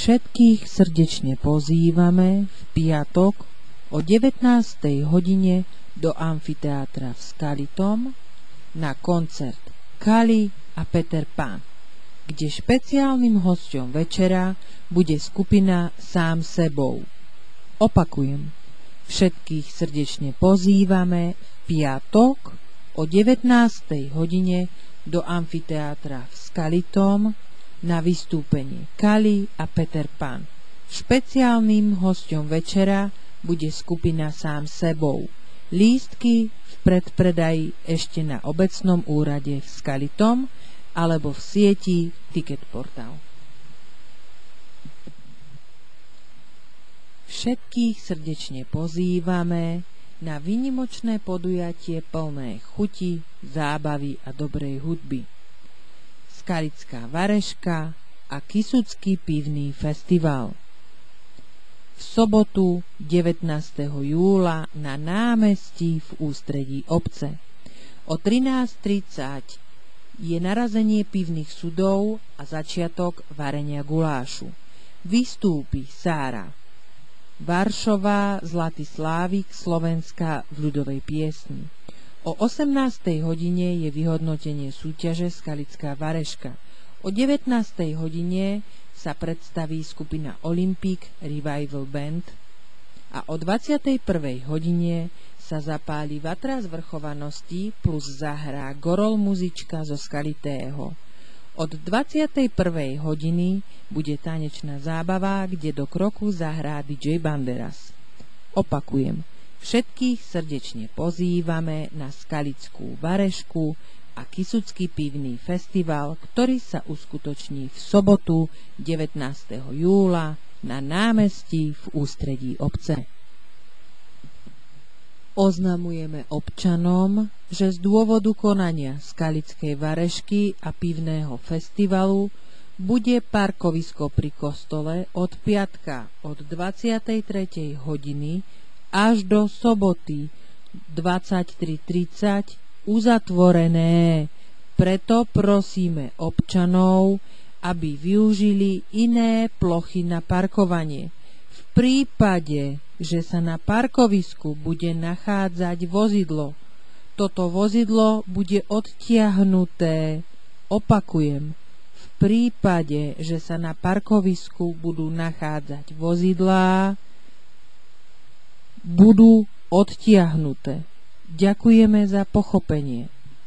Všetkých srdečne pozývame v piatok o 19. hodine do amfiteátra v Skalitom na koncert Kali a Peter Pan, kde špeciálnym hosťom večera bude skupina Sám sebou. Opakujem, všetkých srdečne pozývame v piatok o 19. hodine do amfiteátra v Skalitom na vystúpenie Kali a Peter Pan. Špeciálnym hosťom večera bude skupina Sám sebou. Lístky v predpredaji ešte na obecnom úrade v Skalitom alebo v sieti Ticketportal. Všetkých srdečne pozývame na výnimočné podujatie plné chuti, zábavy a dobrej hudby. Skalická vareška a Kysucký pivný festival. V sobotu 19. júla na námestí v ústredí obce. O 13:30 je narazenie pivných sudov a začiatok varenia gulášu. Vystúpi Sára Varšová, Zlatý Slávik, Slovenská v ľudovej piesni. O 18. hodine je vyhodnotenie súťaže Skalická vareška. O 19. hodine sa predstaví skupina Olympic Revival Band a o 21. hodine sa zapáli vatra zvrchovanosti plus zahrá Gorol muzička zo Skalitého. Od 21. hodiny bude tanečná zábava, kde do kroku zahrá DJ Banderas. Opakujem, všetkých srdečne pozývame na Skalickú varešku a Kysucký pivný festival, ktorý sa uskutoční v sobotu 19. júla na námestí v ústredí obce. Oznamujeme občanom, že z dôvodu konania Skalickej varešky a pivného festivalu bude parkovisko pri kostole od piatka od 23. hodiny až do soboty 23:30 uzatvorené. Preto prosíme občanov, aby využili iné plochy na parkovanie. V prípade, že sa na parkovisku bude nachádzať vozidlo, toto vozidlo bude odtiahnuté. Opakujem, v prípade, že sa na parkovisku budú nachádzať vozidlá, budú odtiahnuté. Ďakujeme za pochopenie.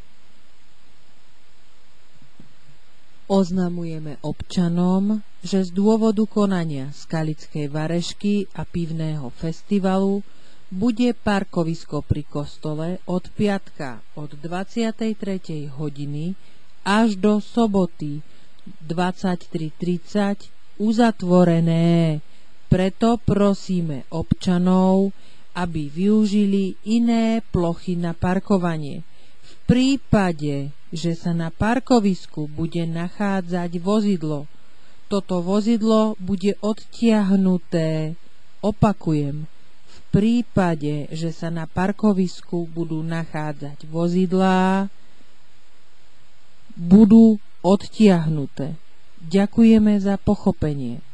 Oznamujeme občanom, že z dôvodu konania Skalickej varešky a pivného festivalu bude parkovisko pri kostole od piatka od 23. hodiny až do soboty 23:30 uzatvorené. Preto prosíme občanov, aby využili iné plochy na parkovanie. V prípade, že sa na parkovisku bude nachádzať vozidlo, toto vozidlo bude odtiahnuté. Opakujem, v prípade, že sa na parkovisku budú nachádzať vozidlá, budú odtiahnuté. Ďakujeme za pochopenie.